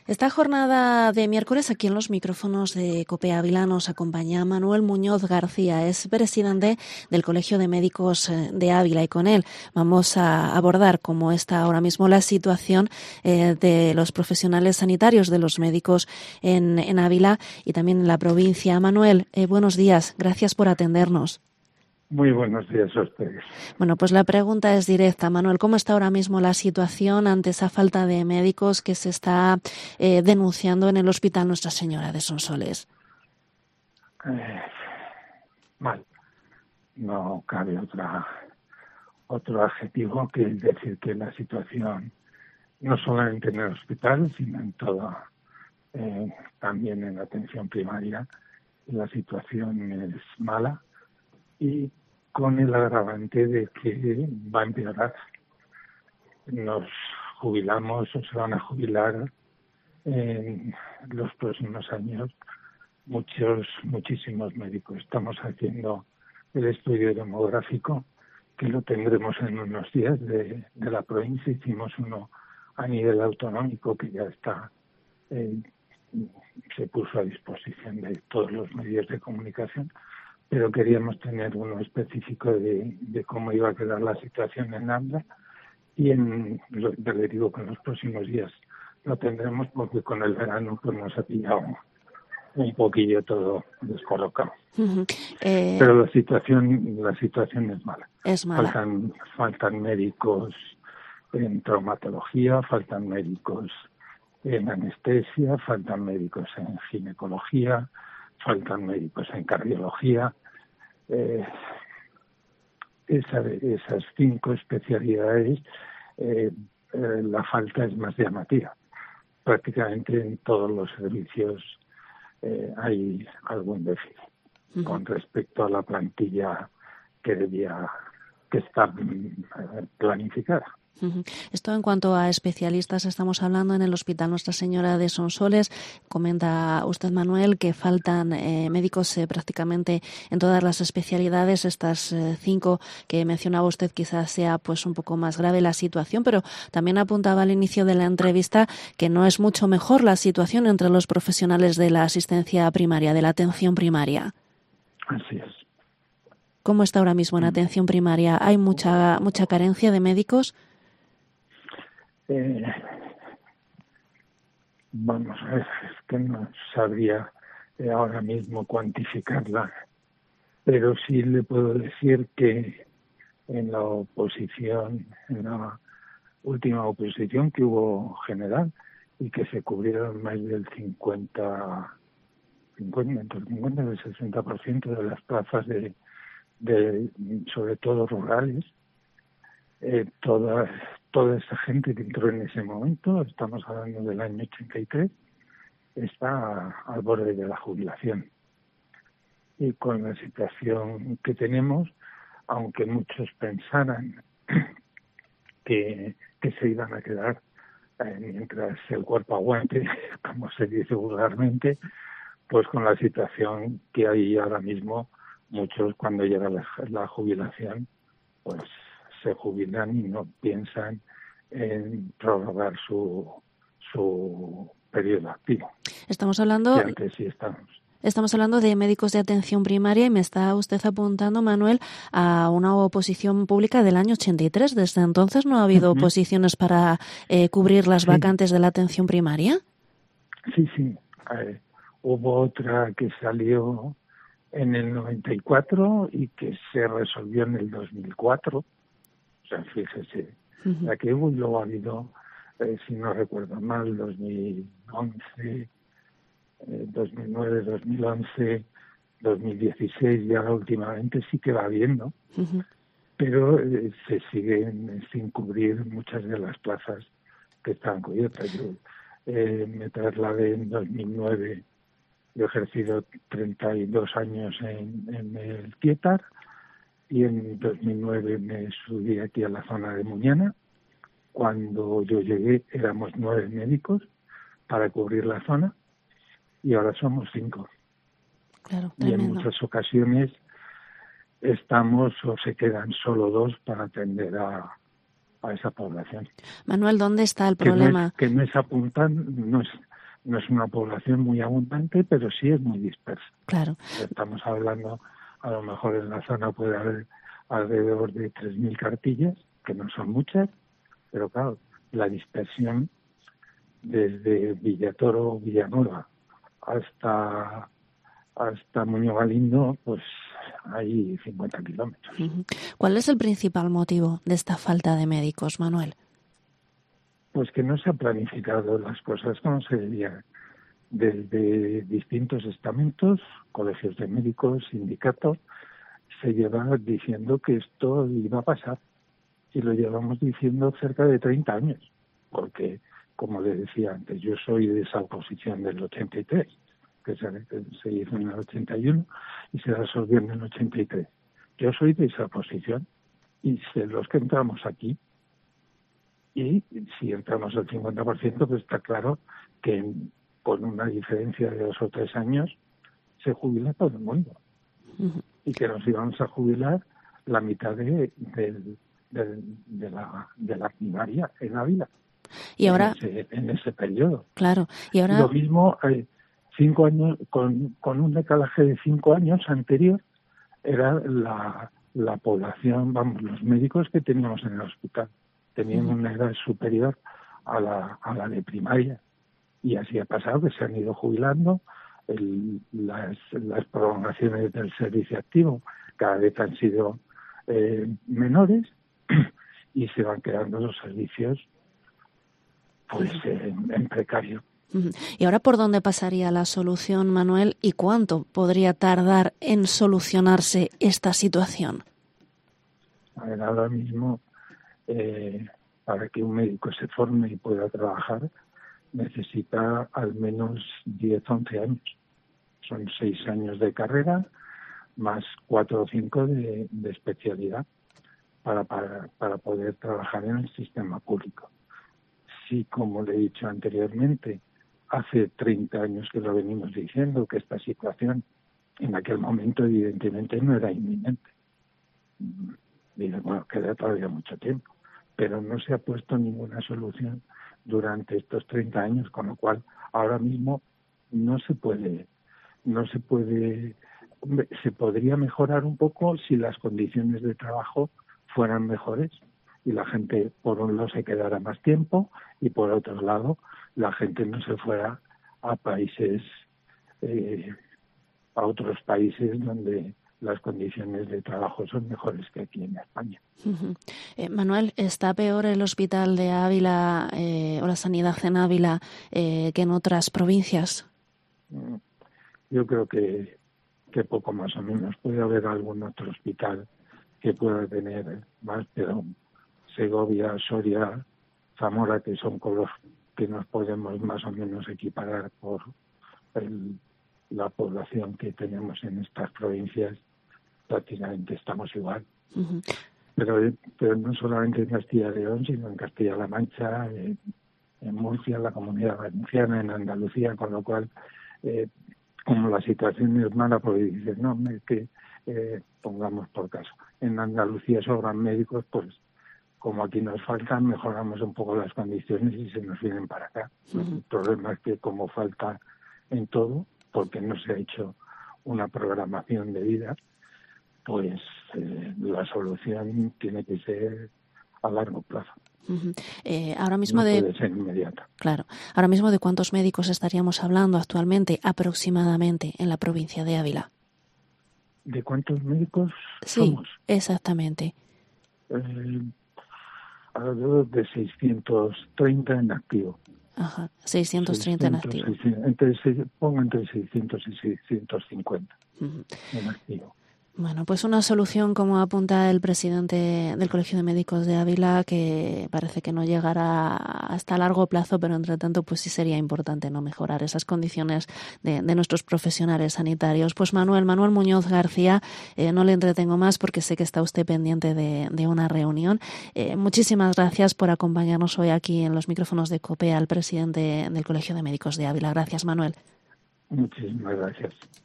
Esta jornada de miércoles aquí en los micrófonos de COPE Ávila nos acompaña Manuel Muñoz García, es presidente del Colegio de Médicos de Ávila, y con él vamos a abordar cómo está ahora mismo la situación de los profesionales sanitarios, de los médicos en Ávila y también en la provincia. Manuel, buenos días, gracias por atendernos. Muy buenos días a ustedes. Bueno, pues la pregunta es directa. Manuel, ¿cómo está ahora mismo la situación ante esa falta de médicos que se está denunciando en el Hospital Nuestra Señora de Sonsoles? Mal. No cabe otro adjetivo que decir que la situación, no solamente en el hospital, sino en toda, también en la atención primaria, la situación es mala. Y con el agravante de que va a empeorar. Nos jubilamos o se van a jubilar en los próximos años muchísimos médicos. Estamos haciendo el estudio demográfico, que lo tendremos en unos días de la provincia. Hicimos uno a nivel autonómico que ya está, se puso a disposición de todos los medios de comunicación, pero queríamos tener uno específico de cómo iba a quedar la situación en Ávila, y le digo que en los próximos días lo tendremos, porque con el verano pues nos ha pillado un poquillo todo descolocado. Pero la situación es mala. Es mala. Faltan médicos en traumatología, faltan médicos en anestesia, faltan médicos en ginecología, faltan médicos en cardiología. Esas 5 especialidades, la falta es más llamativa. Prácticamente en todos los servicios hay algún déficit con respecto a la plantilla que está planificada. Esto en cuanto a especialistas estamos hablando en el Hospital Nuestra Señora de Sonsoles. Comenta usted, Manuel, que faltan médicos prácticamente en todas las especialidades. Estas 5 que mencionaba usted, quizás sea pues un poco más grave la situación, pero también apuntaba al inicio de la entrevista que no es mucho mejor la situación entre los profesionales de la asistencia primaria, de la atención primaria. Así es. ¿Cómo está ahora mismo en atención primaria? ¿Hay mucha carencia de médicos? Vamos a ver, es que no sabría ahora mismo cuantificarla, pero sí le puedo decir que en la última oposición que hubo general, y que se cubrieron más del 50 del 60% de las plazas de sobre todo rurales, toda esa gente que entró en ese momento, estamos hablando del año 83, está al borde de la jubilación. Y con la situación que tenemos, aunque muchos pensaran que se iban a quedar mientras el cuerpo aguante, como se dice vulgarmente, pues con la situación que hay ahora mismo, muchos cuando llega la jubilación, pues se jubilan y no piensan en prorrogar su periodo activo. Estamos hablando de médicos de atención primaria, y me está usted apuntando, Manuel, a una oposición pública del año 83. ¿Desde entonces no ha habido oposiciones para cubrir las vacantes de la atención primaria? Sí. Hubo otra que salió en el 94 y que se resolvió en el 2004. O sea, fíjese, la que hubo, y luego ha habido, si no recuerdo mal, 2011, 2009, 2011, 2016, y ahora últimamente sí que va habiendo, pero se siguen sin cubrir muchas de las plazas que están cubiertas. Yo me trasladé en 2009, yo he ejercido 32 años en el Tietar, y en 2009 me subí aquí a la zona de Muñana. Cuando yo llegué éramos 9 médicos para cubrir la zona, y ahora somos 5. Claro, y en muchas ocasiones estamos o se quedan solo 2 para atender a esa población. Manuel, ¿dónde está el problema? Que no es apuntar, no es no es una población muy abundante, pero sí es muy dispersa. Claro. Estamos hablando, a lo mejor en la zona puede haber alrededor de 3.000 cartillas, que no son muchas, pero claro, la dispersión desde Villatoro, Villanueva, hasta Muñoz Galindo, pues hay 50 kilómetros. ¿Cuál es el principal motivo de esta falta de médicos, Manuel? Pues que no se han planificado las cosas como se debía. Desde distintos estamentos, colegios de médicos, sindicatos, se lleva diciendo que esto iba a pasar. Y lo llevamos diciendo cerca de 30 años. Porque, como le decía antes, yo soy de esa oposición del 83, que se hizo en el 81 y se resolvió en el 83. Yo soy de esa oposición y sé los que entramos aquí. Y si entramos al 50%, pues está claro que con una diferencia de 2 o 3 años se jubila todo el mundo. Y que nos íbamos a jubilar la mitad de la primaria en Ávila. Y ahora, en ese periodo. Claro. Y ahora lo mismo, 5 años, con un decalaje de 5 años anterior, era la población, los médicos que teníamos en el hospital. Tenían una edad superior a la de primaria. Y así ha pasado, que se han ido jubilando. Las prolongaciones del servicio activo cada vez han sido menores y se van quedando los servicios pues en precario. ¿Y ahora por dónde pasaría la solución, Manuel? ¿Y cuánto podría tardar en solucionarse esta situación? A ver, ahora mismo, para que un médico se forme y pueda trabajar, necesita al menos 10, 11 años. Son 6 años de carrera, más 4 o 5 de especialidad para poder trabajar en el sistema público. Sí, como le he dicho anteriormente, hace 30 años que lo venimos diciendo, que esta situación en aquel momento evidentemente no era inminente. Dice, bueno, queda todavía mucho tiempo, pero no se ha puesto ninguna solución durante estos 30 años, con lo cual ahora mismo se podría mejorar un poco si las condiciones de trabajo fueran mejores y la gente, por un lado, se quedara más tiempo y, por otro lado, la gente no se fuera a países, a otros países donde las condiciones de trabajo son mejores que aquí en España. Manuel, ¿está peor el hospital de Ávila o la sanidad en Ávila que en otras provincias? Yo creo que poco más o menos. Puede haber algún otro hospital que pueda tener más, pero Segovia, Soria, Zamora, que son con los que nos podemos más o menos equiparar por la población que tenemos en estas provincias, prácticamente estamos igual. Pero no solamente en Castilla y León, sino en Castilla-La Mancha, en Murcia, en la Comunidad Valenciana, en Andalucía, con lo cual, como la situación es mala, pues dices, no, que pongamos por caso. En Andalucía sobran médicos, pues como aquí nos faltan, mejoramos un poco las condiciones y se nos vienen para acá. El problema es que como falta en todo, porque no se ha hecho una programación de vida, pues la solución tiene que ser a largo plazo. Ahora mismo no puede ser inmediata. Claro. Ahora mismo, ¿de cuántos médicos estaríamos hablando actualmente aproximadamente en la provincia de Ávila? ¿De cuántos médicos Sí, somos? exactamente. Alrededor de 630 en activo. Ajá, 630 en activo. Pongo entre 600 y 650 en activo. Bueno, pues una solución, como apunta el presidente del Colegio de Médicos de Ávila, que parece que no llegará hasta largo plazo, pero entre tanto pues sí sería importante no mejorar esas condiciones de nuestros profesionales sanitarios. Pues Manuel Muñoz García, no le entretengo más porque sé que está usted pendiente de una reunión. Muchísimas gracias por acompañarnos hoy aquí en los micrófonos de COPE al presidente del Colegio de Médicos de Ávila. Gracias, Manuel. Muchísimas gracias.